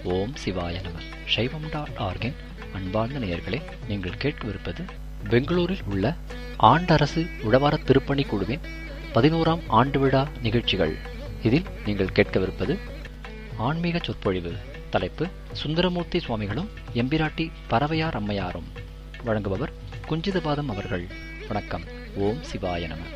ஓம் சிவாய நம. சைவம்.org-இன் அன்பார்ந்த நேயர்களே, நீங்கள் கேட்கவிருப்பது பெங்களூரில் உள்ள ஆண்டரசு உழவார திருப்பணி குழுவின் 11ஆம் ஆண்டு விழா நிகழ்ச்சிகள். இதில் நீங்கள் கேட்கவிருப்பது ஆன்மீக சொற்பொழிவு. தலைப்பு சுந்தரமூர்த்தி சுவாமிகளும் எம்பிராட்டி பரவையார் அம்மையாரும். வழங்குபவர் குஞ்சிதபாதம் அவர்கள். வணக்கம். ஓம் சிவாய நம.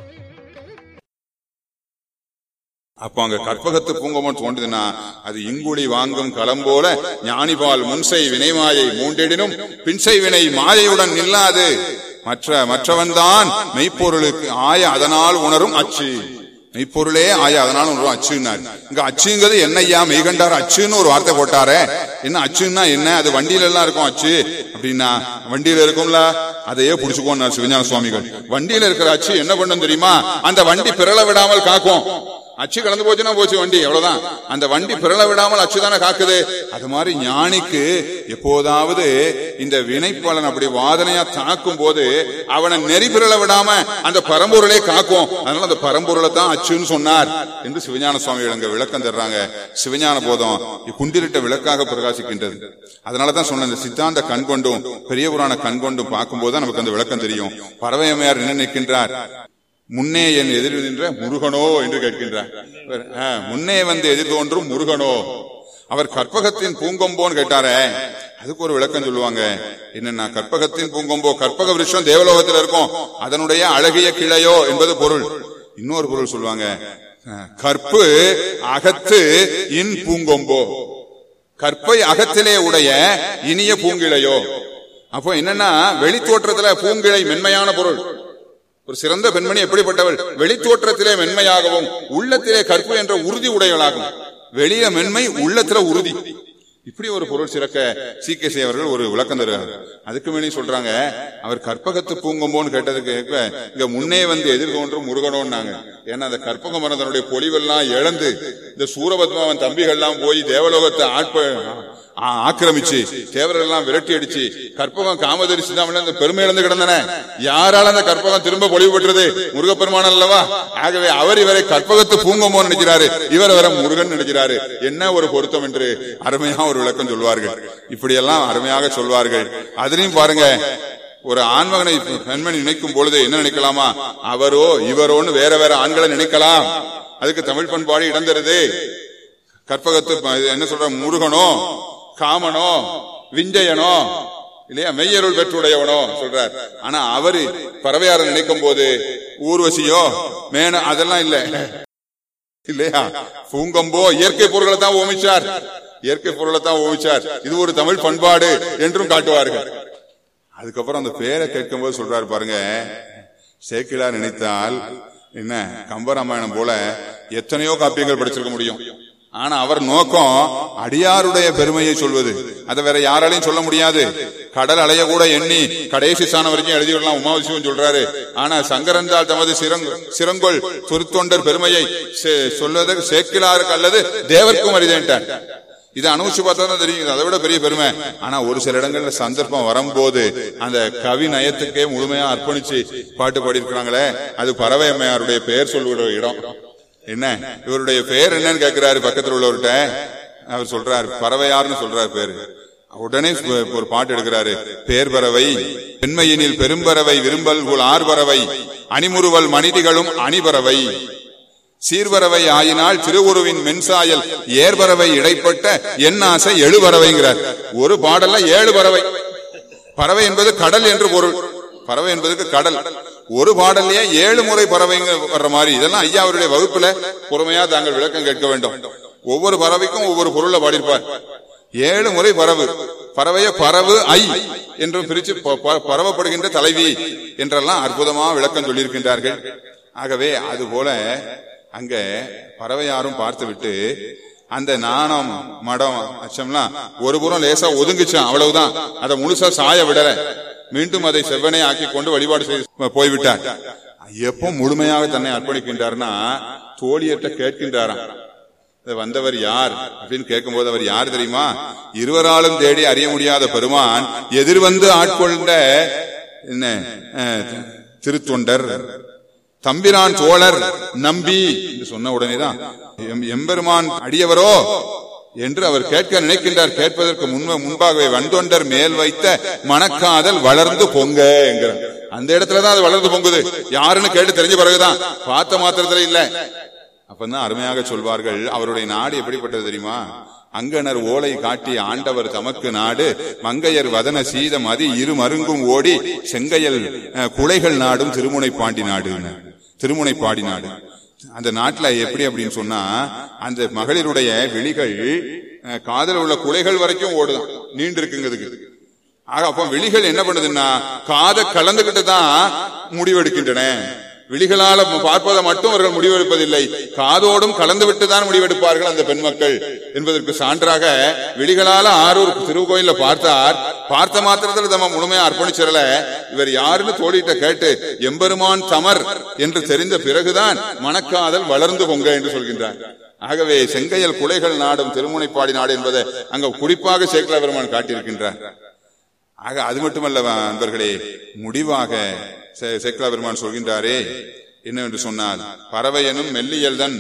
அப்ப அங்க கற்பகத்து பூங்கமன் தோன்றுதுன்னா அது இங்குழி வாங்கும் களம் போல ஞானிபால் முன்சை வினைமாயை மூண்டெடினும் பின்சை வினை மாயையுடன் நில்லாது மற்றவன் தான் மெய்ப்பொருளுக்கு ஆய அதனால் உணரும் அச்சு. மெய்ப்பொருளே ஆய அதனால உணரும் அச்சுன்னாரு. இங்க அச்சுங்கிறது என்னையா மெய்கண்டார் அச்சுன்னு ஒரு வார்த்தை போட்டாரே. என்ன அச்சுன்னா என்ன? அது வண்டியில எல்லாம் இருக்கும் அச்சு அப்படின்னா, வண்டியில இருக்கும்ல, அதையே புடிச்சுக்கோன்னு சிவஞான சுவாமிகள். வண்டியில இருக்கிற அச்சு என்ன பண்ணும் தெரியுமா? அந்த வண்டி பிறள விடாமல் காக்கும். அச்சு கலந்து போச்சுன்னா போச்சு வண்டி, எவ்வளவுதான். அந்த வண்டி பிறள விடாமல் அச்சு தானே காக்குது. அது மாதிரி ஞானிக்கு எப்போதாவது இந்த வினைப்பலன் அப்படி வாதனையா தாக்கும் போது அவனை நெறி பிறள விடாம அந்த பரம்பொருளே காக்கும். அதனால அந்த பரம்பொருளை தான் அச்சுன்னு சொன்னார் என்று சிவஞான சுவாமிகள் அங்க விளக்கம் தர்றாங்க. சிவஞான போதம் குண்டிரிட்ட விளக்காக பிரகாசிக்கின்றது. அதனாலதான் சொன்ன இந்த சித்தாந்த கண் கொண்டும் பெரிய புராண கண் கொண்டும் பார்க்கும்போது நமக்கு அந்த விளக்கம் தெரியும். பரவையம்மையார் என்ன நிற்கின்றார்? முன்னே என் எதிர் நின்ற முருகனோ என்று கேட்கின்றார். முன்னே வந்து எதிர் தோன்றும் முருகனோ. அவர் கற்பகத்தின் பூங்கொம்போன்னு கேட்டாரே, அதுக்கு ஒரு விளக்கம் சொல்லுவாங்க. என்னன்னா, கற்பகத்தின் பூங்கொம்போ, கற்பக விருஷம் தேவலோகத்தில் இருக்கும், அதனுடைய அழகிய கிளையோ என்பது பொருள். இன்னொரு பொருள் சொல்லுவாங்க, கற்பு அகத்து இன் பூங்கொம்போ, கற்பை அகத்திலே உடைய இனிய பூங்கிளையோ. அப்போ என்னன்னா, வெளி தோற்றத்துல பூங்கிளை மென்மையான பொருள். ஒரு சிறந்த பெண்மணி எப்படிப்பட்டவள்? வெளித்தோற்றத்திலே மென்மையாகவும் உள்ளத்திலே கற்பு என்ற உறுதி உடையவளாகும். வெளியில மென்மை, உள்ளத்துல உறுதி. இப்படி ஒரு பொருள் சிறக்க சீகேசி அவர்கள் ஒரு விளக்கம் தருவாங்க. அதுக்கு மேலே சொல்றாங்க, அவர் கற்பகத்து பூங்கொம்போன்னு கேட்டதுக்கு இங்க முன்னே வந்து எதிர் தோன்றும் முருகனோன்னாங்க. ஏன்னா அந்த கற்பக மரதனுடைய பொலிவெல்லாம் இழந்து இந்த சூரபத்மாவன் தம்பிகள்லாம் போய் தேவலோகத்தை ஆக்கிரமிச்சு தேவர்கள் எல்லாம் விரட்டி அடிச்சு கற்பகம் காமதரி சிதாமணி அந்த பெருமை இழந்து கிடந்தன. யாரால அந்த கற்பகம் திரும்ப பொலிவு பெற்றது? முருகப்பெருமான் அல்லவா? ஆகவே அவர் இவரை கற்பகத்து பூங்கொம்போ நினைக்கிறாரு, இவர் வர முருகன் நினைக்கிறாரு. என்ன ஒரு பொருத்தம் என்று அருமையா ஒரு விளக்கம் சொல்வார்கள். இப்படியெல்லாம் அருமையாக சொல்வார்கள். அதுலயும் பாருங்க, ஒரு ஆண்மகனை பெண்மணி நினைக்கும் பொழுது என்ன நினைக்கலாமா? அவரோ இவரோன்னு வேற வேற ஆண்களை நினைக்கலாம். அதுக்கு தமிழ் பண்பாடு இடம் தருது. கற்பகத்து என்ன சொல்ற, முருகனோ காமனோ விஞ்சயனோ இல்லையா, மெய்யருள் பெற்றுடையவனோ சொல்றார். ஆனா அவரு பறவையார நினைக்கும் போது ஊர்வசியோ மேன அதெல்லாம் இல்ல இல்லையா. பூங்கொம்போ இயற்கை பொருள்களை தான் ஓமிச்சார், இயற்கை பொருளை தான் ஓமிச்சார். இது ஒரு தமிழ் பண்பாடு என்றும் காட்டுவார்கள். அதுக்கப்புறம் அந்த பேரை கேட்கும் போது சொல்றாரு பாருங்க, சேக்கிழார் நினைத்தால் என்ன கம்பராமாயணம் போல எத்தனையோ காப்பியங்கள் படிச்சிருக்க முடியும். ஆனா அவர் நோக்கம் அடியாருடைய பெருமையை சொல்வது. அதை வேற யாராலையும் சொல்ல முடியாது. கடல் அலைய கூட எண்ணி கடைசி ஸ்தானம் வரைக்கும் எழுதிவிடலாம் உமாவிசிவம் சொல்றாரு. ஆனா சங்கரந்தால் தமது சிறங்கொள் சொற்தொண்டர் பெருமையை சொல்வதற்கு சேக்கிழாருக்கு அல்லது தேவர்க்கும் அரிதேன்ட்டார். இதை அனுபவிச்சு பார்த்தா தான் தெரியும், அதை விட பெரிய பெருமை. ஆனா ஒரு சில இடங்கள்ல சந்தர்ப்பம் வரும்போது அந்த கவி நயத்துக்கே முழுமையா அர்ப்பணிச்சு பாட்டு பாடியிருக்கிறாங்களே, அது பறவை அம்மையாருடைய பெயர் சொல்லுகிற இடம். என்ன இவருடைய பெயர் என்னன்னு கேட்கிறாரு பக்கத்தில் உள்ளவர்கிட்ட. அவர் சொல்றாரு பறவையார்னு சொல்றாரு பேரு. உடனே ஒரு பாட்டு எடுக்கிறாரு. பேர் பறவை பெண்மையினில் பெரும்பறவை விரும்பல் ஆர்பறவை அணிமுறுவல் மனிதிகளும் அணிபறவை சீர்பறவை ஆயினால் திருவுருவின் மென்சாயல் ஏற்பறவை இடைப்பட்ட என் ஆசை எழுபறவைங்கிறார். ஒரு பாடல்ல 7 பறவை. பறவை என்பது கடல் என்று பொருள். பறவை என்பதுக்கு கடல். ஒரு பாடல்லையே 7 முறை பறவை வர்ற மாதிரி. இதெல்லாம் ஐயா அவருடைய வகுப்புல பொறுமையா தாங்கள் விளக்கம் கேட்க வேண்டும். ஒவ்வொரு பறவைக்கும் ஒவ்வொரு பொருளை பாடியிருப்பார். 7 முறை பறவு. பறவைய பறவு ஐ என்று பிரிச்சு பரவப்படுகின்ற தலைவி என்றெல்லாம் அற்புதமா விளக்கம் சொல்லியிருக்கின்றார்கள். ஆகவே அது போல அங்க பறவையாரும் பார்த்து விட்டு அந்த நாணம் மடம் அச்சம்லாம் ஒரு புறம் லேசா ஒதுங்குச்சான், அவ்வளவுதான். அதை முழுசா சாய விடல. மீண்டும் அதை செவ்வனை ஆக்கி கொண்டு வழிபாடு செய்து போய்விட்டார். எப்போ முழுமையாக தன்னை அர்ப்பணிக்கின்றார்னா தோழியற்ற கேட்கின்றாராம், வந்தவர் யார் அப்படின்னு கேட்கும் போது அவர் யார் தெரியுமா? இருவராலும் தேடி அறிய முடியாத பெருமான் எதிர்வந்து ஆட்கொண்ட என்ன திருத்தொண்டர் தம்பிரான் சோழர் நம்பி என்று சொன்ன உடனேதான் எம்பெருமான் அடியவரோ என்று அவர் கேட்க நினைக்கின்றார். கேட்பதற்கு முன்பாகவே வந்தொண்டர் மேல் வைத்த மனக்காதல் வளர்ந்து பொங்க என்கிறார். அந்த இடத்துலதான் அது வளர்ந்து பொங்குது. யாருன்னு கேட்டு தெரிஞ்ச பிறகுதான், பார்த்த மாத்திரத்துல இல்ல. அப்பதான் அருமையாக சொல்வார்கள், அவருடைய நாடு எப்படிப்பட்டது தெரியுமா? அங்கனர் ஓலை காட்டி ஆண்டவர் தமக்கு நாடு, மங்கையர் வதன சீதம் அதி இரு மருங்கும் ஓடி, செங்கையல் குலைகள் நாடும் திருமுனைப்பாடி நாடு. திருமுனைப்பாடி நாடு அந்த நாட்டுல எப்படி அப்படின்னு சொன்னா, அந்த மகளிருடைய விழிகள் காதல் உள்ள குலைகள் வரைக்கும் ஓடுதான், நீண்டு இருக்குங்கிறதுக்கு. ஆக அப்ப விழிகள் என்ன பண்ணுதுன்னா, காதை கலந்துகிட்டு தான் முடிவெடுக்கின்றன. விழிகளால பார்ப்பதை மட்டும் அவர்கள் முடிவெடுப்பதில்லை, காதோடும் கலந்து விட்டுதான் முடிவெடுப்பார்கள் அந்த பெண் மக்கள் என்பதற்கு சான்றாக, விழிகளால ஆரூர் திருக்கோயில பார்த்தார், பார்த்த மாத்திரத்தில் தம்ம முழுமையா அர்ப்பணிச்சிடல. இவர் யாருன்னு தோழிட்ட கேட்டு எம்பெருமான் தமர் என்று தெரிந்த பிறகுதான் மனக்காதல் வளர்ந்து பொங்க என்று சொல்கின்றார். ஆகவே செங்கையல் குலைகள் நாடும் திருமுனைப்பாடி நாடு என்பதை அங்க குறிப்பாக சேக்கலா பெருமான் காட்டியிருக்கின்றார். ஆக அது மட்டுமல்ல நண்பர்களே, முடிவாக சேக்கலா பெருமான் சொல்கின்றாரே என்னவென்று சொன்னால், பறவையனும் மெல்லியல்தன்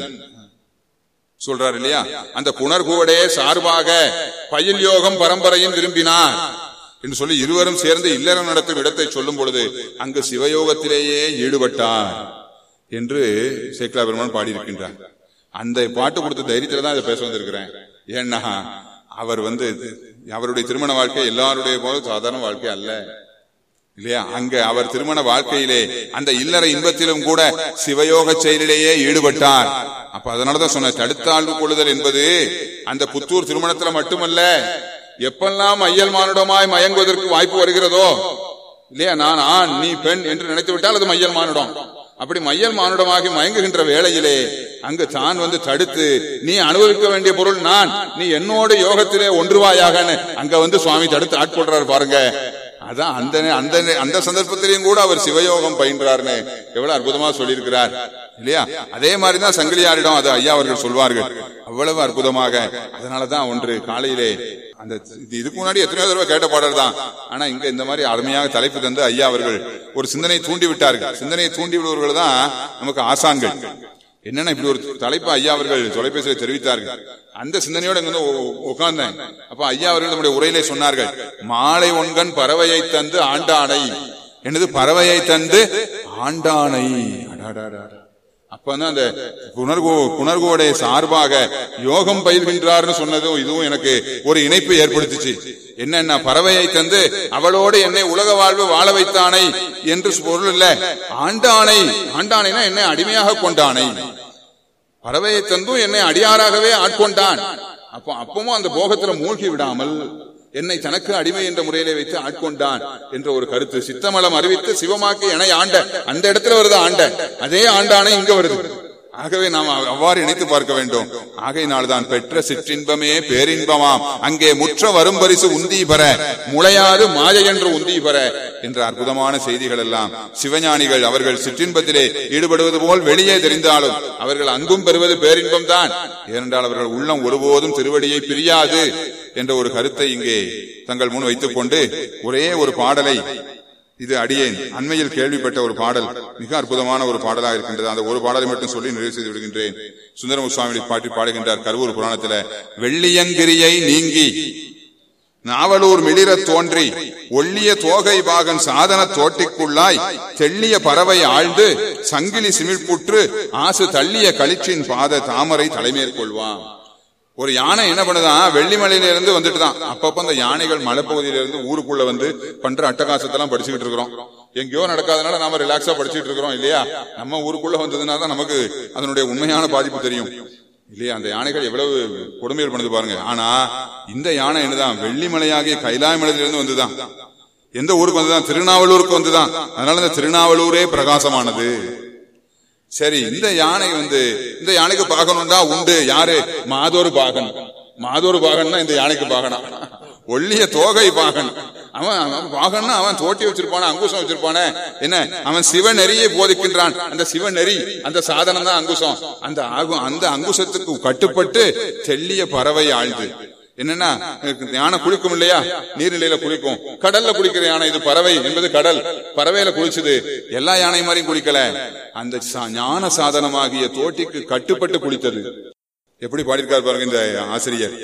சொல்றார் இல்லையா, அந்த புனர்கூடே சார்பாக பயில் யோகம் பரம்பரையும் விரும்பினார் என்று சொல்லி இருவரும் சேர்ந்து இல்லறம் நடத்தும் இடத்தை சொல்லும் பொழுது அங்கு சிவயோகத்திலேயே ஈடுபட்டார் என்று சேக்கலா பெருமான் பாடியிருக்கின்றார். அந்த பாட்டு கொடுத்த தைரியத்துல தான் இதை பேச வந்திருக்கிறேன். ஏன்னா அவர் அவருடைய திருமண வாழ்க்கை எல்லாருடைய போது சாதாரண வாழ்க்கை அல்ல இல்லையா. அங்க அவர் திருமண வாழ்க்கையிலே அந்த இல்லற இன்பத்திலும் கூட சிவயோக செயலிலேயே ஈடுபட்டார். அப்ப அதனாலதான் சொன்ன, தடுத்தாழ்வு கொள்ளுதல் என்பது அந்த புத்தூர் திருமணத்துல மட்டுமல்ல, எப்பெல்லாம் ஐயல் மானுடமாய் மயங்குவதற்கு வாய்ப்பு வருகிறதோ இல்லையா, நான் ஆண் நீ பெண் என்று நினைத்து விட்டால் அது மையல் மானுடம். அப்படி மையல் மானுடமாகி மயங்குகின்ற வேளையிலே அங்கு தான் தடுத்து, நீ அனுபவிக்க வேண்டிய பொருள் நான், நீ என்னோட யோகத்திலே ஒன்றுவாயாக அங்க சுவாமி தடுத்து ஆட்கொள்றாரு பாருங்க. அதான் அந்த சந்தர்ப்பத்திலையும் கூட அவர் சிவயோகம் பயின்றார்னு எவ்வளவு அற்புதமா சொல்லியிருக்கிறார் இல்லையா. அதே மாதிரிதான் சங்கிலியாரிடம் அது ஐயா அவர்கள் சொல்வார்கள், அவ்வளவு அற்புதமாக. அதனாலதான் ஒன்று காலையிலே அந்த இதுக்கு முன்னாடி எத்தனையோ தடவை கேட்ட பாடல் தான், ஆனா இங்க இந்த மாதிரி அருமையாக தலைப்பு தந்து ஐயா அவர்கள் ஒரு சிந்தனையை தூண்டி விட்டார்கள். சிந்தனையை தூண்டி விடுவர்கள் தான் நமக்கு ஆசான்கள். என்னன்னா இப்படி ஒரு தலைப்பு ஐயா அவர்கள் தொலைபேசியில் தெரிவித்தார்கள். அந்த சிந்தனையோட உட்கார்ந்தேன். அப்ப ஐயா அவர்கள் நம்முடைய உரையிலே சொன்னார்கள், மாலை ஒன்கண் பறவையை தந்து ஆண்டானை என்னது, பறவையை தந்து ஆண்டானை. அப்பதான் அந்த புனர்கோடை சார்பாக யோகம் பயில்கின்றார்னு சொன்னதும் இதுவும் எனக்கு ஒரு இணைப்பு ஏற்படுத்திச்சு. என்னன்னா, பறவையை தந்து அவளோடு என்னை உலக வாழ்வு வாழ வைத்தானை என்று பொருள் இல்ல, ஆண்டானை. ஆண்டானைனா என்னை அடிமையாக கொண்டானை. பறவையை தந்தும் என்னை அடியாராகவே ஆட்கொண்டான். அப்பவும் அந்த போகத்துல மூழ்கி விடாமல் என்னை தனக்கு அடிமை என்ற முறையிலே வைத்து ஆட்கொண்டான் என்ற ஒரு கருத்து. சித்தமலம் அறிவித்து சிவமாக்கி என ஆண்ட, அந்த இடத்துல வருது ஆண்ட, அதே ஆண்டானை இங்க வருது. ஆகவே நாம் அவ்வாறு இணைத்து பார்க்க வேண்டும். ஆகையினால்தான் பெற்ற சிற்றின்பமே பேரின்பமாம், அங்கே முற்ற வரும் பரிசு உந்தி பெற, முளையாது மாயை என்று உந்தி பெற என்ற அற்புதமான செய்திகள் எல்லாம் சிவஞானிகள் அவர்கள் சிற்றின்பத்திலே ஈடுபடுவது போல் வெளியே தெரிந்தாலும் அவர்கள் அங்கும் பெறுவது பேரின்பம் தான். ஏனென்றால் அவர்கள் உள்ளம் ஒருபோதும் திருவடியை பிரியாது என்ற ஒரு கருத்தை இங்கே தங்கள் முன் வைத்துக் கொண்டு ஒரே ஒரு பாடலை, இது அடியேன் அண்மையில் கேள்விப்பட்ட ஒரு பாடல், மிக அற்புதமான ஒரு பாடலாக இருக்கின்றது. அந்த ஒரு பாடலை மட்டும் சொல்லி நிறைவு செய்து விடுகின்றேன். சுந்தரமு சுவாமி பாட்டி பாடுகின்றார் கருவூர் புராணத்துல, வெள்ளியங்கிரியை நீங்கி நாவலூர் மிளிர தோன்றி ஒள்ளிய தோகை பாகன் சாதன தோட்டிக்குள்ளாய் தெள்ளிய பறவை ஆழ்ந்து சங்கிலி சிமிழ்புற்று ஆசு தள்ளிய களிற்றின் பாத தாமரை தலைமேற்கொள்வான். ஒரு யானை என்ன பண்ணுதான், வெள்ளிமலையில இருந்து வந்துட்டு தான். அப்பப்ப அந்த யானைகள் மலைப்பகுதியில இருந்து ஊருக்குள்ள பண்ற அட்டகாசத்தெல்லாம் படிச்சுக்கிட்டு இருக்கிறோம். எங்கேயோ நடக்காதனால நாம ரிலாக்ஸா படிச்சுட்டு இருக்கிறோம் இல்லையா. நம்ம ஊருக்குள்ள வந்ததுனால தான் நமக்கு அதனுடைய உண்மையான பாதிப்பு தெரியும் இல்லையா. அந்த யானைகள் எவ்வளவு கொடுமைகள் பண்ணுது பாருங்க. ஆனா இந்த யானை என்னதான், வெள்ளிமலையாகிய கைலாய மலையிலிருந்து வந்துதான். எந்த ஊருக்கு வந்துதான், திருநாவலூருக்கு வந்துதான். அதனால இந்த திருநாவலூரே பிரகாசமானது. சரி, இந்த யானை இந்த யானைக்கு பாகனம்டா உண்டு. யாரு? மாதோரு பாகன். மாதோரு பாகன்னா இந்த யானைக்கு பாகனா. ஒள்ளிய தோகை பாகன். அவன் பாகன்னா அவன் தோட்டி வச்சிருப்பான, அங்குசம் வச்சிருப்பான. என்ன, அவன் சிவநெறியை போதிக்கின்றான். அந்த சிவநெறி, அந்த சாதனம் தான் அங்குசம். அந்த அங்குசத்துக்கு கட்டுப்பட்டு தெள்ளிய பறவை ஆழ்ந்து. என்னன்னா, யானை குளிக்கும் இல்லையா, நீர்நிலையில குளிக்கும். கடல்ல குளிக்கிற யானை, இது பறவை என்பது கடல். பறவையில குளிச்சுது. எல்லா யானை மாதிரியும் குளிக்கல, அந்த ஞான சாதனமாகிய தோட்டிக்கு கட்டுப்பட்டு குளித்தது. எப்படி பாடியிருக்காரு பாருங்க இந்த ஆசிரியர்.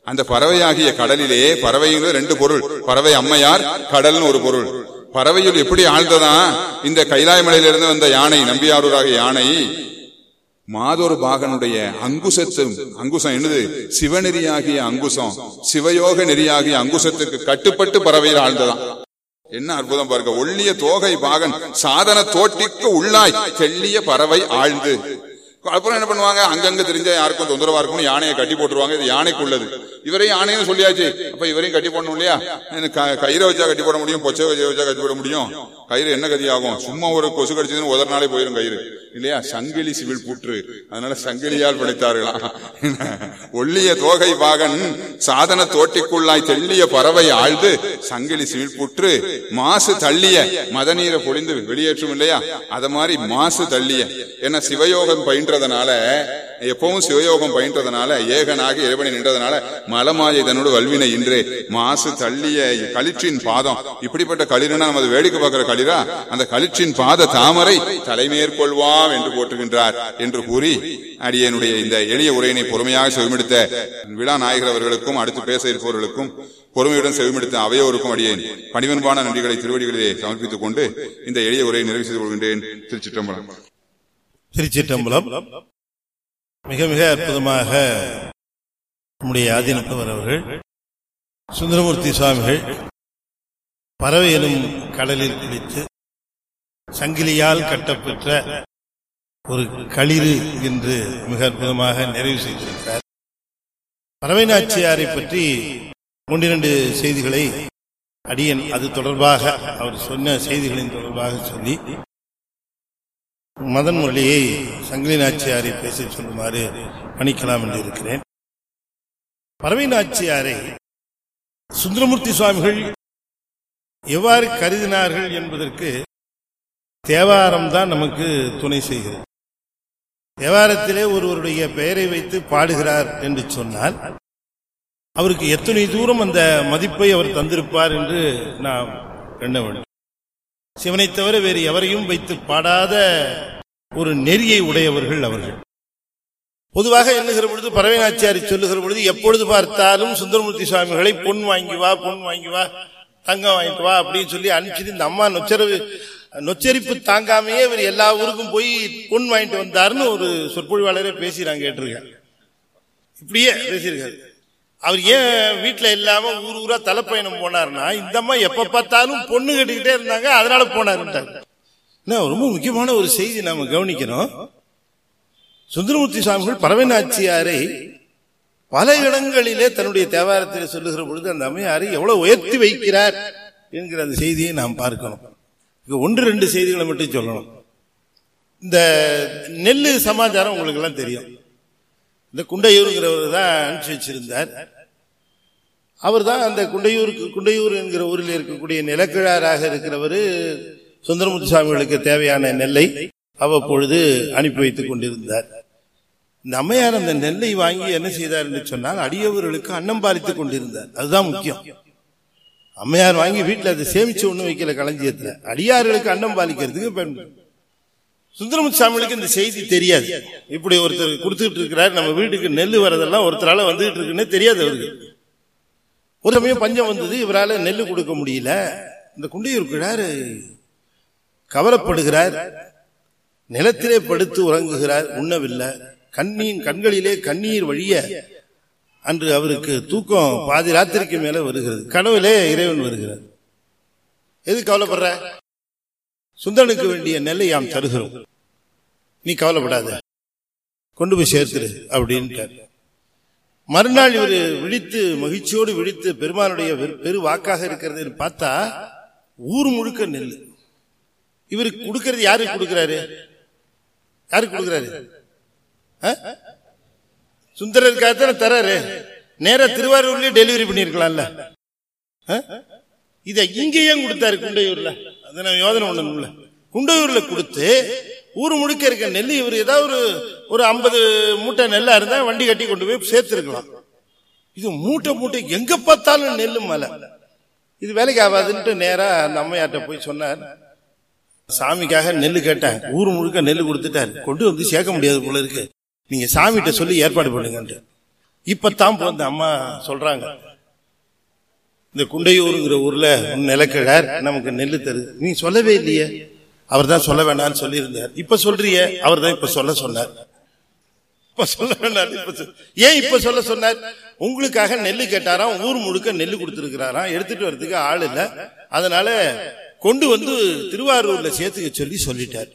அந்த பறவையாகிய கடலிலே, பறவைங்கிறது ரெண்டு பொருள், பறவை அம்மையார், கடல்னு ஒரு பொருள். பறவையில் எப்படி ஆழ்ந்ததான் இந்த கைலாய மலையிலிருந்து வந்த யானை, நம்பியாரூராகிய யானை மாதொரு பாகனுடைய அங்குசம் என்னது, சிவநெறியாகிய அங்குசம், சிவயோக நெறியாகிய அங்குசத்துக்கு கட்டுப்பட்டு பறவையில் ஆழ்ந்ததான். என்ன அற்புதம் பாருங்க. ஒள்ளிய தோகை பாகன் சாதன தோட்டிக்கு உள்ளாய் தெள்ளிய பறவை ஆழ்ந்து. அப்புறம் என்ன பண்ணுவாங்க, அங்கங்க தெரிஞ்ச யாருக்கும் தொந்தரவா இருக்கும் யானையை கட்டி போட்டுருவாங்க. இது யானைக்கு உள்ளது, இவரையும் யானைன்னு சொல்லியாச்சு, அப்ப இவரையும் கட்டி போடணும் இல்லையா? கயிறை வச்சா கட்டி போட முடியும், பொச்சை வச்சா கட்டி போட முடியும். கயிறு என்ன கதி ஆகும்? சும்மா ஒரு கொசு கடிச்சதுன்னு உதற நாளே போயிடும் கயிறு இல்லையா? சங்கிலி சிவில் புற்று, அதனால சங்கிலியால் படைத்தார்களாம். ஒள்ளிய தோகை பாகன் சாதன தோட்டிக்குள்ளாய் தெள்ளிய பறவை ஆழ்ந்து சங்கிலி சிவில் புற்று மாசு தள்ளிய மதநீரை பொழிந்து வெளியேற்றும் இல்லையா? அத மாதிரி மாசு தள்ளிய. ஏன்னா சிவயோகம் பயின்றதுனால, எப்பவும் சிவயோகம் பயின்றதுனால, ஏகனாகி இறைவனை நின்றதுனால மலமாயை தன்னோடு வல்வினை இன்றே மாசு தள்ளிய களிற்றின் பாதம். இப்படிப்பட்ட களிரனா நமது வேடிக்கை பார்க்கிற களிரா, அந்த களிற்றின் பாத தாமரை தலைமேற்கொள்வாம் என்று போற்றுகின்றார் என்று கூறி, அடியனுடைய இந்த எளிய உரையினை பொறுமையாக செவிமெடுத்த விழா நாயகர் அவர்களுக்கும் அடுத்து பேச இருப்பவர்களுக்கும் பொறுமையுடன் செவிமெடுத்த அவையோருக்கும் அடியேன் பணிவன்பான நன்றிகளை திருவடிகளிலே சமர்ப்பித்துக் கொண்டு இந்த எளிய உரையை நிறைவு செய்து கொள்கின்றேன். திருச்சிற்றம்பலம். திருச்சிற்றம்பலம். மிக மிக அற்புதமாக நம்முடைய ஆதீனத்தவர் அவர்கள் சுந்தரமூர்த்தி சுவாமிகள் பறவை எனும் கடலில் குளித்து சங்கிலியால் கட்டப்பெற்ற ஒரு களிறு என்று மிக அற்புதமாக நிறைவு செய்திருக்கிறார். பறவை நாச்சியாரை பற்றி 1-2 செய்திகளை அடியன் அது தொடர்பாக அவர் சொன்ன செய்திகளின் தொடர்பாக சொல்லி மதன் முரளியை சங்கிலி நாச்சியாரை பேச சொல்லுமாறு பணிக்கலாம் என்று இருக்கிறேன். பறவை நாச்சியாரை சுந்தரமூர்த்தி சுவாமிகள் எவ்வாறு கருதினார்கள் என்பதற்கு தேவாரம் தான் நமக்கு துணை செய்கிறது. தேவாரத்திலே ஒருவருடைய பெயரை வைத்து பாடுகிறார் என்று சொன்னால் அவருக்கு எத்தனை தூரம் அந்த மதிப்பை அவர் தந்திருப்பார் என்று நாம் எண்ண வேண்டும். சிவனை தவிர வேறு எவரையும் வைத்து பாடாத ஒரு நெறியை உடையவர்கள் அவர்கள். பொதுவாக எண்ணுகிற பொழுது பறவை நாச்சியாரை சொல்லுகிற பொழுது எப்பொழுது பார்த்தாலும் சுந்தரமூர்த்தி சுவாமிகளை பொன் வாங்கி வா, பொன் வாங்கி வா, தங்கம் வாங்கிட்டு வா அப்படின்னு சொல்லி அனுப்பிச்சுட்டு இந்த அம்மா நொச்சரிப்பு தாங்காமையே இவர் எல்லா ஊருக்கும் போய் பொன் வாங்கிட்டு வந்தாருன்னு ஒரு சொற்பொழிவாளரே பேசி நான் கேட்டிருக்கேன். இப்படியே பேசியிருக்காரு. அவர் ஏன் வீட்டுல இல்லாம ஊர் ஊரா தலைப்பயணம் போனார்னா, இந்த அம்மா எப்ப பார்த்தாலும் பொண்ணு கட்டிக்கிட்டே இருந்தாங்க, அதனால போனாருன்ட்டாங்க. ரொம்ப முக்கியமான ஒரு செய்தி நாம கவனிக்கணும். சுந்தரமூர்த்தி சுவாமிகள் பறவை நாச்சியாரை பல இடங்களிலே தன்னுடைய தேவாரத்தில் சொல்லுகிற பொழுது அந்த அம்மையாரை எவ்வளவு உயர்த்தி வைக்கிறார் என்கிற அந்த செய்தியை நாம் பார்க்கணும். 1-2 செய்திகளை மட்டும் சொல்லணும். இந்த நெல்லு சமாச்சாரம் உங்களுக்கு எல்லாம் தெரியும். இந்த குண்டையூருங்கிறவர் தான் அனுப்பிச்சு வச்சிருந்தார். அவர் தான் அந்த குண்டையூர் என்கிற ஊரில் இருக்கக்கூடிய நிலக்கிழாராக இருக்கிறவர் சுந்தரமூர்த்தி சுவாமிகளுக்கு தேவையான நெல்லை அவ்வப்பொழுது அனுப்பி வைத்துக் கொண்டிருந்தார். இந்த அம்மையார் அந்த நெல்லை வாங்கி என்ன செய்தார் என்று சொன்னால் அடியவர்களுக்கு அன்னம் பாலித்துக் கொண்டிருந்தார். அதுதான் முக்கியம். அம்மையார் வாங்கி வீட்டில் அதை சேமிச்சு ஒண்ணு வைக்கல களஞ்சியத்துல, அடியார்களுக்கு அன்னம் பாலிக்கிறதுக்கு பயன்படும். சுந்தரமூர்த்தி சுவாமிகளுக்கு இந்த செய்தி தெரியாது. இப்படி ஒருத்தர் கொடுத்துட்டு இருக்கிறார், நம்ம வீட்டுக்கு நெல் வரதெல்லாம் ஒருத்தரால வந்துகிட்டு இருக்குன்னு தெரியாது அவருக்கு. ஒரு சமயம் பஞ்சம் வந்தது, இவரால் நெல் கொடுக்க முடியல. இந்த குண்டையூர் கிழார் கவலைப்படுகிறார், நிலத்திலே படுத்து உறங்குகிறார், உண்ணவில்லை. கண்களிலே கண்ணீர் வழிய அன்று அவருக்கு தூக்கம் பாதி ராத்திரிக்கு மேல வருகிறது. கனவிலே இறைவன் வருகிறார். எது கவலைப்படுற? சுந்தரனுக்கு வேண்டிய நெல்லை யாம் தருகிறோம், நீ கவலைப்படாத, கொண்டு போய் சேர்த்துரு அப்படின்ட்டார். மறுநாள் இவர் விழித்து மகிழ்ச்சியோடு விழித்து பெருமானுடைய பெரு வாக்காக இருக்கிறது பார்த்தா ஊர் முழுக்க நெல். இவருக்கு கொடுக்கறது யாருக்கு கொடுக்கிறாரு? யாருக்கு கொடுக்கிறாரு? சுந்தரருக்காகத்தான தராரு. நேரா திருவாரூர்லயே டெலிவரி பண்ணிருக்கலாம்ல. இத இங்கேயே கொடுத்தாரு குண்டையூர்ல. அதை நான் யோசனை பண்ணணும்ல. குண்டையூர்ல கொடுத்து ஊர் முழுக்க இருக்க நெல் இவர் ஏதாவது ஒரு 50 மூட்டை நெல்லா இருந்தா வண்டி கட்டி கொண்டு போய் சேர்த்திருக்கலாம். இது மூட்டை எங்க பார்த்தாலும் நெல்லு மலை. இது வேலைக்கு ஆகாதுன்ட்டு நேரா அந்த அம்மையாட்ட போய் சொன்னார். சாமிக்காக நெல்லு கேட்டேன், ஊர் முழுக்க நெல்லு கொடுத்துட்டாரு, கொண்டு வந்து சேர்க்க முடியாது போல இருக்கு, நீங்க சாமிகிட்ட சொல்லி ஏற்பாடு பண்ணுங்க. இப்பதான் போந்த அம்மா சொல்றாங்க, இந்த குண்டையூருங்கிற ஊர்ல நிலக்கிழார் நமக்கு நெல்லு தருது. நீ சொல்லவே இல்லையே. அவர் தான் சொல்ல வேண்டாம்னு சொல்லி இருந்தார். இப்ப சொல்றிய, அவர் தான் இப்ப சொல்ல சொன்னார். இப்ப சொல்ல வேண்டாம். ஏன் இப்ப சொல்ல சொன்னார்? உங்களுக்காக நெல்லு கேட்டாராம், ஊர் முழுக்க நெல்லு கொடுத்திருக்கிறாராம், எடுத்துட்டு வர்றதுக்கு ஆள் இல்ல. அதனால கொண்டு வந்து திருவாரூர்ல சேர்த்துக்க சொல்லி சொல்லிட்டார்.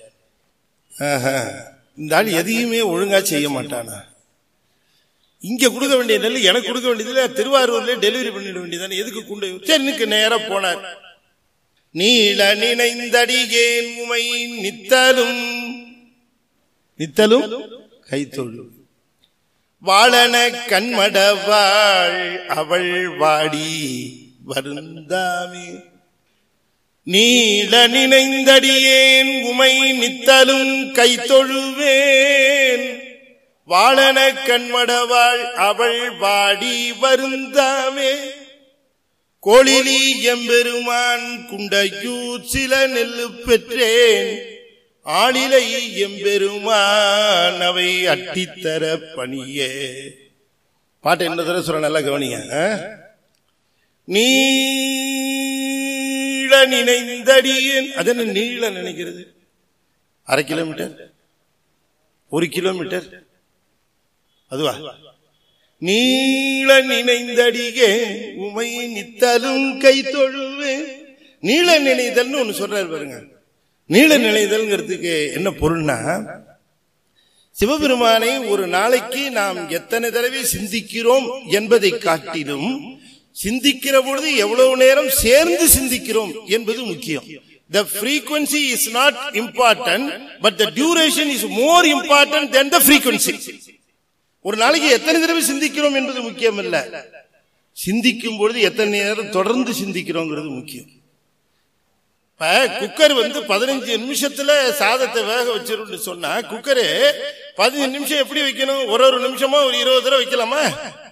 இந்த ஆள் எதையுமே ஒழுங்கா செய்ய மாட்டானா? இங்க கொடுக்க வேண்டிய நெல் எனக்கு கொடுக்க வேண்டியதுல திருவாரூர்ல டெலிவரி பண்ணிட வேண்டியதானே, எதுக்கு குண்டையூர்? சரி, நேரா போனார். நீள நினைந்தடிகேன் உமை நித்தலும் நித்தலும் கைத்தொழு வாழன கண்மடவாள் அவள் வாடி வருந்தாமே. நீள நினைந்தடியேன் உமை நித்தலும் கைத்தொழுவேன் வாழன கண்மடவாள் அவள் வாடி வருந்தாமே. கோளிலி எம்பெருமான் குண்டையூர் சில நெல்லு பெற்றேன் ஆளிலை எம்பெருமான் அவை அட்டித்தர பணியே. பாட்டு என்ன தர சொல்ற, நல்லா கவனிங்க. நீள நினைந்தடியேன், அது என்ன நீள நினைக்கிறது? 1/2 கிலோமீட்டர், 1 கிலோமீட்டர், அதுவா? நீள நினைந்தடியே உமை நித்தலும் கை தொழுவேன். நீள நினைதல்னு ஒண்ணு சொல்றாரு பாருங்க. நீள நினைதல்ங்கிறதுக்கு என்ன பொருள்னா, சிவபெருமானை ஒரு நாளைக்கு நாம் எத்தனை தடவை சிந்திக்கிறோம் என்பதை காட்டிலும் சிந்திக்கிற பொழுது எவ்வளவு நேரம் சேர்ந்து சிந்திக்கிறோம் என்பது முக்கியம். The frequency is not important, but the duration is more important than the frequency. ஒரு நாளைக்கு எத்தனை தடவை சிந்திக்கிறோம் என்பது முக்கியம் இல்ல, சிந்திக்கும் பொழுது எத்தனை நேரம் தொடர்ந்து சிந்திக்கிறோங்கிறது முக்கியம். இப்ப குக்கர் 15 நிமிஷத்துல சாதத்தை வேக வச்சிருன்னு சொன்னா, குக்கரு 15 நிமிஷம் எப்படி வைக்கணும்? ஒரு நிமிஷமா ஒரு 20 தடவை வைக்கலாமா?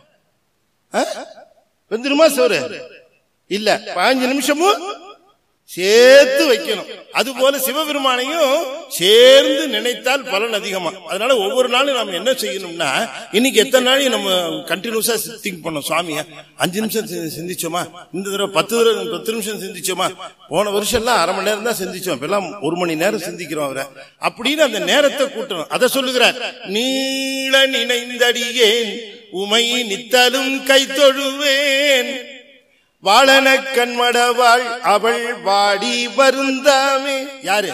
வெந்துருமா சோறு? இல்ல, 15 நிமிஷமும் சேர்த்து வைக்கணும். அது போல சிவபெருமானையும் சேர்ந்து நினைத்தால் பலன் அதிகமா. அதனால ஒவ்வொரு நாளும் நம்ம என்ன செய்யணும்னா, இன்னைக்கு எத்தனை நாளைக்கு நம்ம கண்டினியூஸா திங்க் பண்ணோம், சுவாமியா 5 நிமிஷம் சிந்திச்சோமா, இந்த தடவை 10 நிமிஷம் சிந்திச்சோமா, போன வருஷம் எல்லாம் 1/2 மணி நேரம் தான் சிந்திச்சோம், இப்பெல்லாம் 1 மணி நேரம் சிந்திக்கிறோம் அவரை அப்படின்னு அந்த நேரத்தை கூட்டணும். அதை சொல்லுகிறார். நீள நினைந்தடியேன் உமை நித்தலும் கை தொழுவேன் வாழன கண்மடவாள் அவள் வாடி வருந்தாமே. யாரு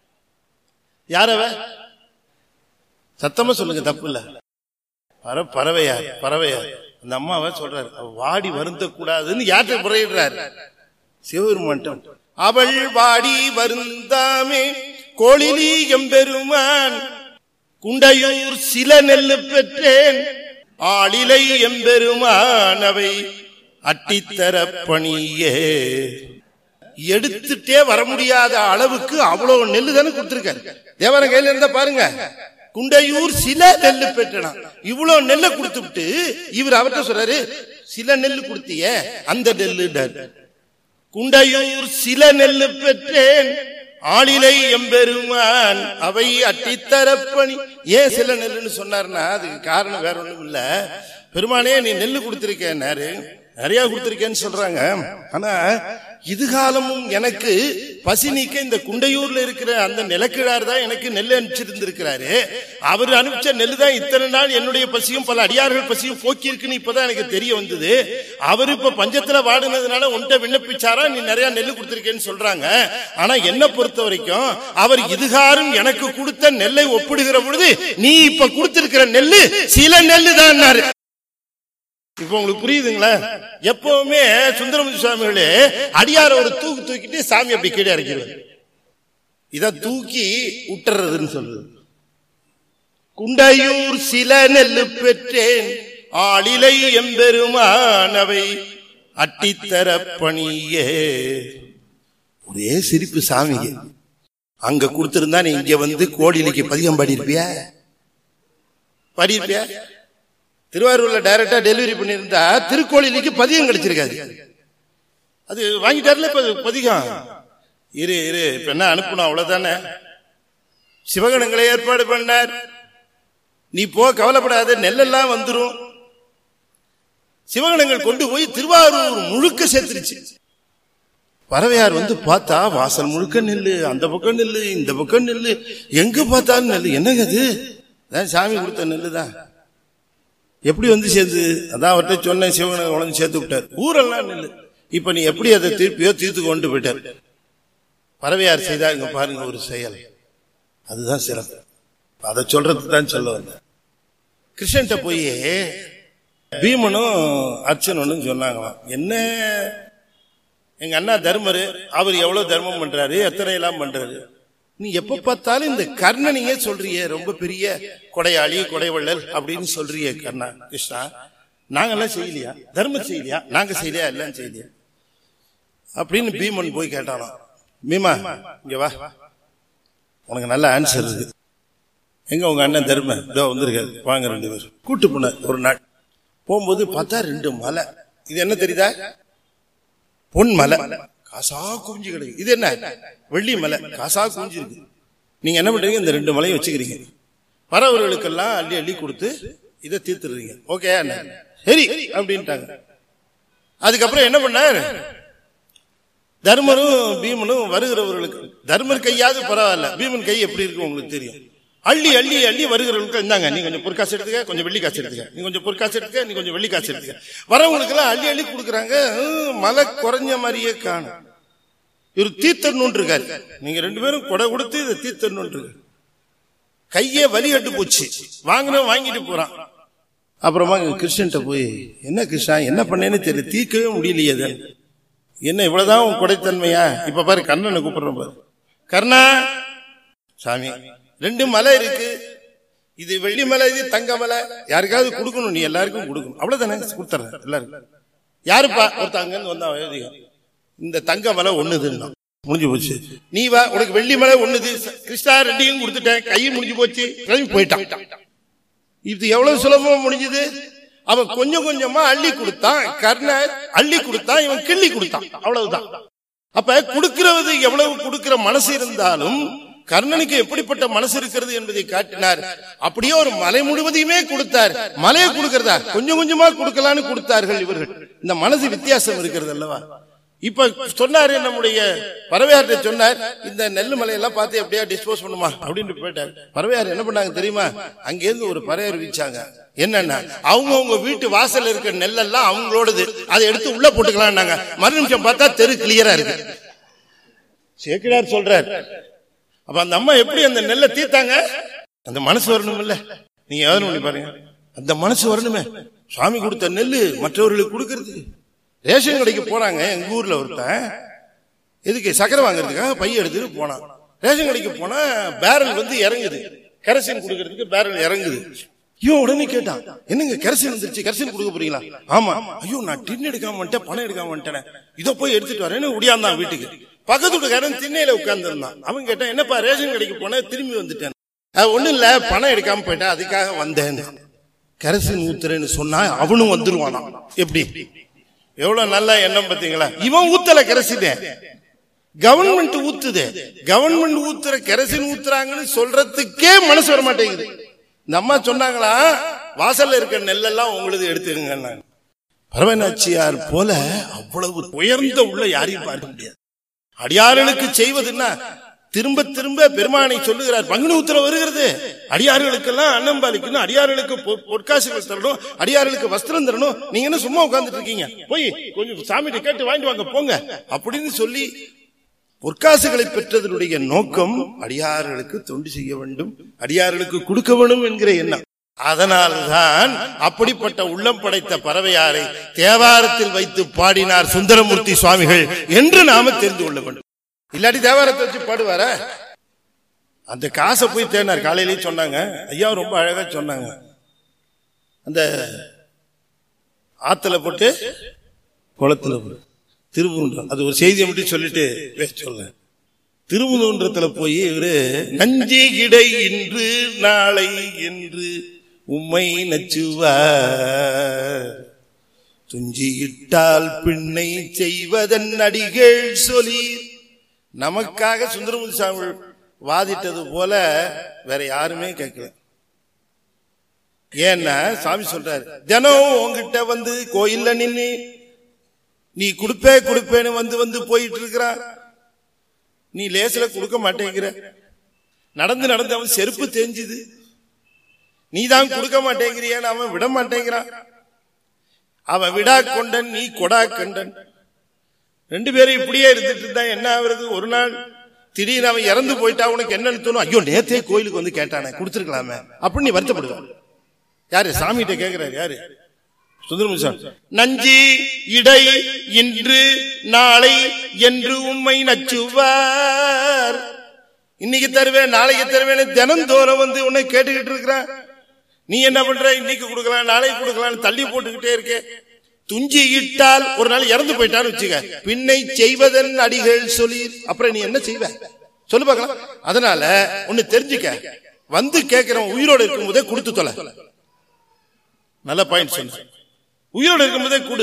யாரவ? சத்தமா சொல்லுங்க, தப்பு இல்ல. பறவையார், பறவையார் அந்த அம்மாவை சொல்றாரு. வாடி வருந்த கூடாதுன்னு யார்கிட்ட முறையிடுறாரு? சிவபெருமான். அவள் வாடி வருந்தாமே. கோளிலி எம்பெருமான் குண்டையூர் சில நெல்லு பெற்றேன் ஆளிலை எம்பெருமான் அவை அட்டித்தர பணியே. எடுத்துட்டே வர முடியாத அளவுக்கு அவ்வளவு நெல்லு தானே கொடுத்திருக்காரு. தேவர கையில இருந்தா பாருங்க, குண்டையூர் சில நெல்லு பெற்றனா, இவ்வளவு நெல்லை கொடுத்துட்டு இவர் அவர்கிட்ட சொல்றாரு, சில நெல்லு கொடுத்திய அந்த நெல்லு. குண்டையூர் சில நெல்லு பெற்றேன் ஆளிலை எம்பெருமான் அவை அட்டித்தர பணி. ஏன் சில நெல்லுன்னு சொன்னார்னா, அதுக்கு காரணம் வேற ஒண்ணும் இல்ல. பெருமானே நீ நெல்லு கொடுத்திருக்கேன்னாரு, நிறைய கொடுத்திருக்கேன்னு சொல்றாங்க. ஆனா இதுகாலமும் எனக்கு பசி நீக்க இந்த குண்டையூர்ல இருக்கிற அந்த நிலக்கிழார் தான் எனக்கு நெல் அனுப்பிச்சிருந்திருக்கிறாரு. அவர் அனுப்பிச்ச நெல்லு தான் இத்தனை நாள் என்னுடைய பசியும் பல அடியார்கள் பசியும் போக்கி இருக்குன்னு இப்பதான் எனக்கு தெரிய வந்தது. அவர் இப்ப பஞ்சத்துல வாடினதுனால உன்கிட்ட விண்ணப்பிச்சாரா, நீ நிறைய நெல்லு கொடுத்திருக்கேன்னு சொல்றாங்க. ஆனா என்ன பொறுத்த வரைக்கும் அவர் இதுகாரும் எனக்கு கொடுத்த நெல்லை ஒப்பிடுகிற பொழுது நீ இப்ப கொடுத்திருக்கிற நெல்லு சில நெல்லு தான். இப்ப உங்களுக்கு புரியுதுங்களா? எப்பவுமே சுந்தரமூர்த்தி சுவாமிகளே அடியார ஒரு தூக்கிட்டு சாமி அப்படி கீழே இறக்கிறது, இத தூக்கி விட்டுறதுன்னு சொல்றது. குண்டையூர் சில நெல்லு பெற்றேன் ஆளிலை எம்பெருமான் அவை அட்டித்தர பணியே. ஒரே சிரிப்பு சாமிக்கு. அங்க கொடுத்திருந்தா நீ இங்க வந்து கோடிலிக்கு பதிகம் பாடியிருப்பியா? பாடியிருப்பியா? திருவாரூர்ல டைரக்டா டெலிவரி பண்ணிருந்தா திருக்கோயிலுக்கு பதிகம் கிடைச்சிருக்காது. அது வாங்கிட்டாருல இப்ப பதிகம். இரு இப்ப என்ன அனுப்பணும், அவ்வளவுதானே. சிவகணங்களை ஏற்பாடு பண்ணார். நீ போ, கவலைப்படாத, நெல்லெல்லாம் வந்துரும். சிவகணங்கள் கொண்டு போய் திருவாரூர் முழுக்க சேர்த்துருச்சு. பறவையார் வந்து பார்த்தா வாசல் முழுக்க நெல்லு, அந்த பக்கம் நெல்லு, இந்த பக்கம் நெல்லு, எங்க பார்த்தாலும் நெல்லு. என்னங்க அது? சாமி கொடுத்த நெல்லு தான். எப்படி வந்து சேர்ந்து? அதான் அவர்கிட்ட சொன்ன, சிவகணங்க உடனே சேர்த்து விட்டார். ஊரெல்லாம் நெல்லு. இப்ப நீ எப்படி அதை திருப்பியோ தீர்த்து கொண்டு போயிட்டார். பறவையார் செய்தா இங்க பாருங்க ஒரு செயல், அதுதான் சிறப்பு. அதை சொல்றது தான் சொல்ல வந்த. கிருஷ்ணன்ட்ட போய் பீமனும் அர்ச்சனும் சொன்னாங்களாம், என்ன எங்க அண்ணா தர்மரு, அவர் எவ்வளவு தர்மம் பண்றாரு, எத்தனை எல்லாம் பண்றாரு, நீ எப்ப பார்த்தாலும் இந்த கர்ணனையே சொல்றிய, ரொம்ப பெரிய கொடையாளி கொடைவள்ளல் அப்படின்னு சொல்றிய கர்ணா. கிருஷ்ணா, நாங்கெல்லாம் செய்யலையா? தர்மம் செய்யலையா? நாங்க செய்யலையா? எல்லாம் செய்யலையா அப்படின்னு பீமன் போய் கேட்டாலும், பீமா இங்க வா, உனக்கு நல்ல ஆன்சர் இருக்கு. எங்க உங்க அண்ணன் தர்ம இதோ வந்திருக்காரு, வாங்க ரெண்டு பேரும். கூட்டு போன ஒரு நாள் போகும்போது பார்த்தா 2 மலை. இது என்ன தெரியுதா? பொன் மலை, காசா குஞ்சு கிடைக்கும். இது என்ன? வெள்ளி மலை, காசா குஞ்சு இருக்கு. நீங்க என்ன பண்றீங்க? இந்த 2 மலையை வச்சுக்கிறீங்க, வரவர்களுக்கெல்லாம் அள்ளி அள்ளி கொடுத்து இதை தீர்த்துறீங்க. ஓகே சரி அப்படின்ட்டாங்க. அதுக்கப்புறம் என்ன பண்ணார்? தர்மரும் பீமனும் வருகிறவர்களுக்கு, தர்மர் கையாவது பரவாயில்ல, பீமன் கை எப்படி இருக்கு உங்களுக்கு தெரியும். அள்ளி அள்ளி அள்ளி வருகிறவர்களுக்கு, இருந்தாங்க நீ கொஞ்சம் பொற்காசு எடுத்துக்க, கொஞ்சம் வெள்ளி காசு எடுத்துக்க, நீ கொஞ்சம் பொற்காசு எடுத்துக்க, நீ கொஞ்சம் வெள்ளி காசு எடுத்துக்க. வரவங்களுக்கு எல்லாம் அள்ளி அள்ளி கொடுக்குறாங்க. மலை குறைஞ்ச மாதிரியே காணும். இவர் தீர்த்தன்னு இருக்காரு. நீங்க 2 பேரும் கொடை கொடுத்து இதை தீர்த்தன்னு இருக்கு. கையே வலி கட்டு போச்சு, வாங்கினோம் வாங்கிட்டு போறான். அப்புறமா கிருஷ்ணன்ட்ட போய், என்ன கிருஷ்ணா என்ன பண்ணேன்னு தெரியல, தீர்க்கவே முடியலையே, என்ன இவ்வளவுதான் உன் கொடைத்தன்மையா? இப்ப பாரு கர்ணனை கூப்பிடுறோம் பாரு. கர்ணா, சாமி 2 மலை இருக்கு, இது வெள்ளி மலை, இது தங்க மலை, யாருக்காவது கொடுக்கணும், நீ எல்லாருக்கும் கொடுக்கணும், அவ்வளவுதானே, கொடுத்துறேன் எல்லாருக்கும். யாருப்பா? ஒருத்தங்க வந்தா, இந்த தங்க மலை ஒண்ணுதுன்னா முடிஞ்சு போச்சு. நீ வா, உனக்கு வெள்ளி மலை ஒண்ணுது. கிருஷ்ணா 2யும் கொடுத்துட்டேன், கையும் முடிஞ்சு போச்சு, கிளம்பி போயிட்டான். இது எவ்வளவு சுலபமா முடிஞ்சது? அவன் கொஞ்சம் கொஞ்சமா அள்ளி கொடுத்தான், கர்ணன் அள்ளி கொடுத்தான், இவன் கிள்ளி கொடுத்தான், அவ்வளவுதான். அப்ப கொடுக்கிறது எவ்வளவு கொடுக்கிற மனசு இருந்தாலும் கர்ணனுக்கு எப்படிப்பட்ட மனசு இருக்கிறது என்பதை காட்டினார். அப்படியே ஒரு மலை முழுவதையுமே கொடுத்தார். மலையை கொடுக்கிறதா கொஞ்சம் கொஞ்சமா கொடுக்கலான்னு கொடுத்தார்கள் இவர்கள். இந்த மனசு வித்தியாசம் இருக்கிறது அல்லவா? இப்ப சொன்னாரு நம்முடைய பறவையார்ட்ட சொன்னார், இந்த நெல்லு மலையெல்லாம் பார்த்து எப்படியா டிஸ்போஸ் பண்ணுமா அப்படின்னு போயிட்டார். பறவையார் என்ன பண்ணாங்க தெரியுமா? அங்கிருந்து ஒரு பறவை அறிவிச்சாங்க. என்னன்னா, அவங்க வீட்டு வாசல் இருக்கிற நெல்லெல்லாம் அவங்களோடது, அதை எடுத்து உள்ள போட்டுக்கலாம். மறு நிமிஷம் பார்த்தா தெரு கிளியரா இருக்கு. சேக்கிழார் சொல்றார். அப்ப அந்த அம்மா எப்படி அந்த நெல்லை தீர்த்தாங்க? அந்த மனசு வரணும் இல்ல? நீங்க யோசனை பண்ணி பாருங்க, அந்த மனசு வரணுமே. சுவாமி கொடுத்த நெல்லு மற்றவர்களுக்கு கொடுக்கறது. ரேஷன் கடைக்கு போறாங்க, எங்க ஊர்ல ஒருத்தன் எதுக்கு சக்கரை வாங்குறதுக்காக பைய எடுத்துட்டு போனான். ரேஷன் கடைக்கு போனா பேரல் வந்து இறங்குது, கெரசின் கொடுக்கறதுக்கு பேரல் இறங்குது. ஐயோ, உடனே கேட்டான், என்னங்க கெரசின் வந்துருச்சு, கெரசின் கொடுக்க போறீங்களா? ஆமா. ஐயோ, நான் டின் எடுக்காம வந்துட்டேன், பணம் எடுக்காம வந்துட்டேன், இதோ போய் எடுத்துட்டு வரேன்னு உடையாந்தான் வீட்டுக்கு. பக்கத்து வீட்டுக்காரன் திண்ணையில உட்கார்ந்து இருந்தான். அவன் கேட்டான், என்னப்பா ரேஷன் கடைக்கு போன, திரும்பி வந்துட்டேன். ஒண்ணும் இல்ல, பணம் எடுக்காம போயிட்டேன், அதுக்காக வந்தேன். கெரசின் ஊத்துறேன்னு சொன்னா அவனும் வந்துருவானா? எப்படி? எவ்வளவு நல்ல எண்ணம் பாத்தீங்களா? இவன் ஊத்தல கெரசின், கவர்மெண்ட் ஊத்துது. கவர்மெண்ட் ஊத்துற கெரசின் ஊத்துறாங்கன்னு சொல்றதுக்கே மனசு வர மாட்டேங்குது. இந்த அம்மா சொன்னாங்களா, வாசல்ல இருக்கிற நெல்லெல்லாம் உங்களுக்கு எடுத்துக்கங்க. பரவநாச்சியார் போல அவ்வளவு உயர்ந்த உள்ள யாரையும் பார்க்க முடியாது. அடியார்களுக்கு செய்வதுன்னா திரும்ப திரும்ப பெருமானை சொல்லுகிறார். பங்குனி உத்திரம் வருகிறது, அடியார்களுக்கெல்லாம் அன்னம்பாலிக்கணும், அடியார்களுக்கு பொற்காசுகள் தரணும், அடியார்களுக்கு வஸ்திரம் தரணும். நீங்க என்ன சும்மா உட்கார்ந்துட்டு இருக்கீங்க, போய் கொஞ்சம் சாமிகிட்ட கேட்டு வாங்கிட்டு வாங்க போங்க அப்படின்னு சொல்லி பொற்காசுகளை பெற்றதனுடைய நோக்கம் அடியார்களுக்கு தொண்டு செய்ய வேண்டும், அடியார்களுக்கு கொடுக்க வேண்டும் என்கிற எண்ணம். அதனால்தான் அப்படிப்பட்ட உள்ளம் படைத்த பறவையாரை தேவாரத்தில் வைத்து பாடினார் சுந்தரமூர்த்தி சுவாமிகள் என்று நாம தெரிந்து கொள்ள வேண்டும். இல்லாட்டி தேவாரத்தை வச்சு பாடுவார? அந்த காசை போய் தேனார். காலையிலேயே சொன்னாங்க, ஐயா ரொம்ப அழகா சொன்னாங்க. அந்த ஆத்துல போட்டு குளத்துல போட்டு திருமுன்றம், அது ஒரு செய்தியை மட்டும் சொல்லிட்டு சொல்ல. திருமுன்றத்துல போய் இவரு நஞ்சி இடை இன்று நாளை என்று உம்மை நச்சுவார், துஞ்சியிட்டால் பின்னை செய்வதன் அடிகள் சொல்லி. நமக்காக சுந்தரமூர்த்தி சாமி வாதிட்டது போல வேற யாருமே கேட்கல. ஏன்னா சாமி சொல்றாரு, தினம் உங்ககிட்ட வந்து கோயில்ல நின்னு நீ கொடுப்பேன்னு வந்து போயிட்டு இருக்கிறா, நீ லேசில கொடுக்க மாட்டேங்கிற. நடந்து அவன் செருப்பு தெரிஞ்சுது, நீதான் கொடுக்க மாட்டேங்கிறியான்னு அவன் விட மாட்டேங்கிறான். அவன் விடா கொண்டன், நீ கொடா கண்டன். 2 பேரும் இப்படியே இருந்துட்டு இருந்தா என்ன ஆகுறது? ஒரு நாள் திடீர்னு அவன் இறந்து போயிட்டா உனக்கு என்னன்னு தோணும்? ஐயோ, நேத்தே கோயிலுக்கு வந்து கேட்டானே, கொடுத்துருக்கலாமே அப்படின்னு நீ வருத்தப்படுவான். யாரு? சாமிகிட்ட கேட்கிறாரு. யாரு? சுந்தரமூர்த்தி. நஞ்சி இடை இன்று நாளை என்று உம்மை நச்சுவார். இன்னைக்கு தருவேன் நாளைக்கு தருவேன் தினந்தோறும் வந்து உன்னை கேட்டுக்கிட்டு இருக்கிறான். நீ என்ன பண்ற? இன்னைக்கு கொடுக்கலாம் நாளைக்கு கொடுக்கலாம் தள்ளி போட்டுக்கிட்டே இருக்கே. துஞ்சி இட்டால் ஒரு நாள் இறந்து போயிட்டான்னு வச்சுக்க, பின்னை செய்வதன் அடிகள் சொல்லி அப்புறம் நீ என்ன செய்வ சொல்லு பார்க்கலாம். அதனால ஒன்னு தெரிஞ்சுக்க, வந்து கேட்கிறவன் உயிரோடு இருக்கும் போதே கொடுத்து தொலை. நல்ல பாயிண்ட் சொன்ன. உயிரோடு இருக்கும் போதே கொடு.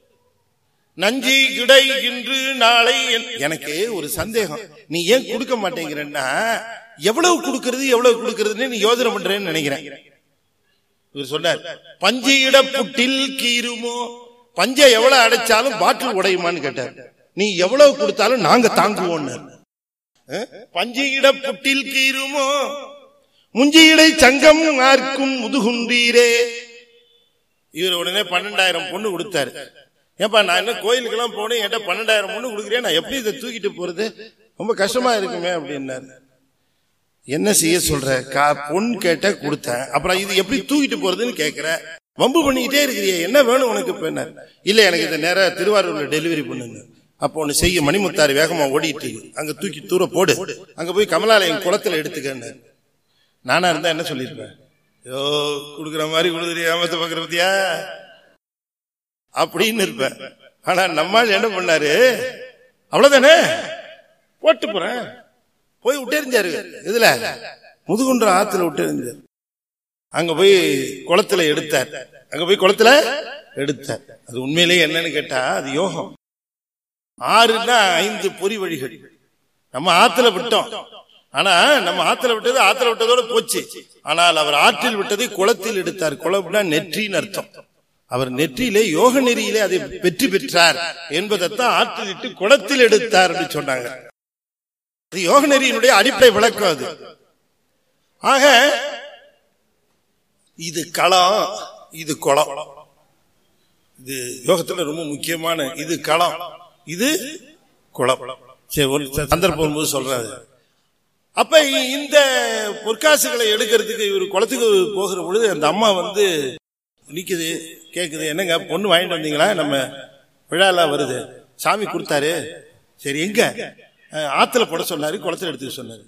நஞ்சி இடை இன்று நாளை. எனக்கு ஒரு சந்தேகம், நீ ஏன் கொடுக்க மாட்டேங்கிறன்னா எவ்வளவு கொடுக்கறதுன்னு நீ யோசனை பண்றேன்னு நினைக்கிறேன். இவர் சொன்னார், பஞ்சு இட புட்டில் கீருமோ, பஞ்சை எவ்வளவு அடைச்சாலும் பாட்டில் உடையுமான்னு கேட்டார். நீ எவ்வளவு கொடுத்தாலும் நாங்க தாங்குவோம். பஞ்சு இட புட்டில் கீருமோ முஞ்சி இடை சங்கம் ஆர்க்கும் முதுகுன்றீரே. இவர் உடனே 12,000 பொண்ணு கொடுத்தாரு. ஏப்பா, நான் என்ன கோயிலுக்கெல்லாம் போனேன், என்கிட்ட 12,000 பொண்ணு கொடுக்குறேன், நான் எப்படி இதை தூக்கிட்டு போறது? ரொம்ப கஷ்டமா இருக்குமே அப்படின்னாரு. என்ன செய்ய சொல்ற? பொண்ணு கேட்ட கொடுத்தேன், அப்புறம் இது எப்படி தூக்கிட்டு போறதுன்னு கேட்கிற, வம்பு பண்ணிக்கிட்டே இருக்கிறிய, என்ன வேணும் உனக்கு? இப்ப இல்ல, எனக்கு இந்த நேரம் திருவாரூர்ல டெலிவரி பண்ணுங்க. அப்போ ஒண்ணு செய்ய, மணிமுத்தாறு வேகமா ஓடிட்டு அங்க தூக்கி தூர போடு, அங்க போய் கமலாலயம் குளத்துல எடுத்துக்கன்னு. நானா இருந்தா என்ன சொல்லிருப்பேன்? ஐயோ, குடுக்குற மாதிரி கொடுக்குறியா, ஏமாத்த பாக்குற பத்தியா அப்படின்னு இருப்பேன். ஆனா நம்மால் என்ன பண்ணாரு, அவ்வளவுதானே போட்டு போறேன் போய் விட்டெறிஞ்சாரு. இதுல முதுகுன்ற ஆத்துல விட்டெறிஞ்சாரு. அங்க போய் குளத்துல எடுத்தார். அது உண்மையிலேயே என்னன்னு கேட்டா அது யோகம். 6ன்னா 5 பொறி வழிகள் நம்ம ஆத்துல விட்டோம். ஆனா நம்ம ஆத்துல விட்டதோட போச்சு. ஆனால் அவர் ஆற்றில் விட்டதை குளத்தில் எடுத்தார். குளம்னா நெற்றின்னு அர்த்தம். அவர் நெற்றியிலே யோக நெறியிலே அதை வெற்றி பெற்றார் என்பதைத்தான் ஆற்றில் இட்டு குளத்தில் எடுத்தார் என்று சொன்னாங்க. அது யோக நெறியினுடைய அடிப்படை விளக்கம். அது ஆக இது களம், இது குளம். இது யோகத்துல ரொம்ப முக்கியமான. இது களம், இது குளம். சரி, ஒரு சந்தர்ப்பம் போது சொல்றாரு. அப்ப இந்த பொற்காசுகளை எடுக்கிறதுக்கு இவர் குளத்துக்கு போகிற பொழுது அந்த அம்மா வந்து நிக்குது, கேக்குது, என்னங்க பொண்ணு வாங்கிட்டு வந்தீங்களா? நம்ம விழாலாம் வருது, சாமி கொடுத்தாரு. சரி, எங்க? ஆத்துல போட சொன்னாரு, குளத்துல எடுத்துக்க சொன்னாரு.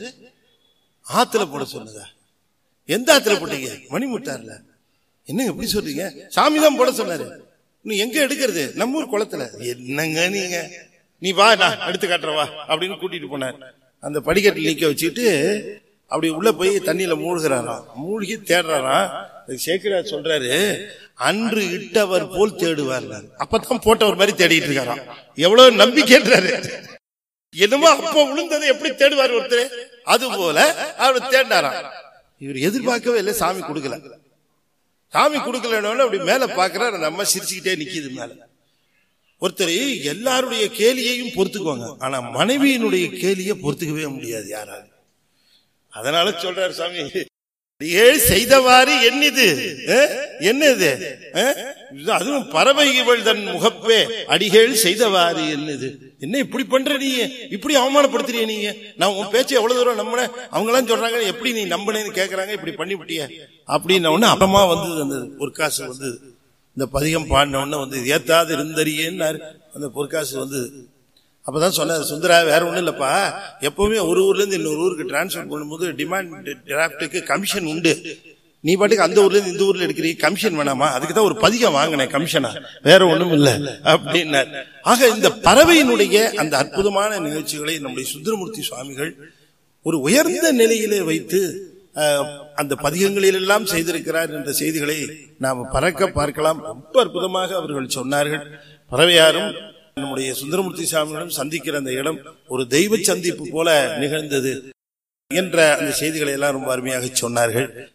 ஆத்துல போட சொன்னதா? எந்த ஆத்துல போட்டீங்க? மணிமுத்தாறுல. என்னங்க எப்படி சொல்றீங்க? சாமி தான் போட சொன்னாரு. நீ எங்க எடுக்கிறது? நம்ம ஊர் குளத்துல. என்னங்க நீங்க, நீ வா, நான் எடுத்து காட்டுறவா அப்படின்னு கூட்டிட்டு போனார். அந்த படிக்கட்டில் நிக்க வச்சுட்டு அப்படி உள்ள போய் தண்ணியில மூழ்கிறாராம். மூழ்கி தேடுறாராம். சேக்கிரார் சொல்றாரு, அன்று இட்டவர் போல் தேடுவார். அப்பதான் போட்டவர் மாதிரி தேடிட்டு இருக்காராம். எவ்வளவு நம்பிக்கைன்றாரு. என்னமோ அப்ப விழுந்ததை எப்படி தேடுவார் ஒருத்தர், அது போல அவர் தேடினாராம். இவர் எதிர்பார்க்கவே இல்லை, சாமி கொடுக்கல. சாமி கொடுக்கலன்னு அப்படி மேல பாக்குறாரு. அந்த அம்மா சிரிச்சுக்கிட்டே நிக்குது மேல. ஒருத்தர் எல்லாருடைய கேலியையும் பொறுத்துக்குவாங்க, ஆனா மனைவியினுடைய கேலியை பொறுத்துக்கவே முடியாது யாராலும். அதனால சொல்றாரு சாமி, செய்தவாறு என்னது என்னது, அதுவும் பறவை இவள் தன் முகப்பே அடிகள் செய்தவாறு என்னது. என்ன இப்படி பண்ற நீ, இப்படி அவமானப்படுத்துறிய நீங்க? நான் உன் பேச்சு எவ்வளவு தூரம் நம்பின, அவங்க எல்லாம் சொல்றாங்க எப்படி நீ நம்பினேன்னு கேக்குறாங்க, இப்படி பண்ணி விட்டிய அப்படின்னு ஒண்ணு. அப்புறமா வந்து அந்த பொற்காசு வந்து இந்த பதிகம் பாடின உடனே வந்து ஏத்தாது இருந்தறியேன்னு அந்த பொற்காசு வந்து. அப்பதான் சொன்னார் சுந்தரா, வேற ஒண்ணும் இல்லப்பா, எப்பவுமே ஒரு ஊர்ல இருந்து இன்னொரு ஊருக்கு டிரான்ஸ்பர் பண்ணும்போது டிமாண்ட் டிராப்டுக்கு கமிஷன் உண்டு. நீ பாட்டுக்கு அந்த ஊர்ல இருந்து இந்த ஊர்ல எடுக்கிறீங்க, கமிஷன் வேணாமா? அதுக்குதான் ஒரு பதிகம் வாங்கினேன் கமிஷனா, வேற ஒண்ணும் இல்ல அப்படின்னார். ஆக இந்த பறவையினுடைய அந்த அற்புதமான நிகழ்ச்சிகளை நம்முடைய சுந்தரமூர்த்தி சுவாமிகள் ஒரு உயர்ந்த நிலையிலே வைத்து அந்த பதிகங்களில் எல்லாம் செய்திருக்கிறார் என்ற செய்திகளை நாம் பறக்க பார்க்கலாம். ரொம்ப அற்புதமாக அவர்கள் சொன்னார்கள். பறவையாரும் நம்முடைய சுந்தரமூர்த்தி சுவாமிகளும் சந்திக்கிற அந்த இடம் ஒரு தெய்வ சந்திப்பு போல நிகழ்ந்தது என்ற அந்த செய்திகளை எல்லாம் ரொம்ப அருமையாக சொன்னார்கள்.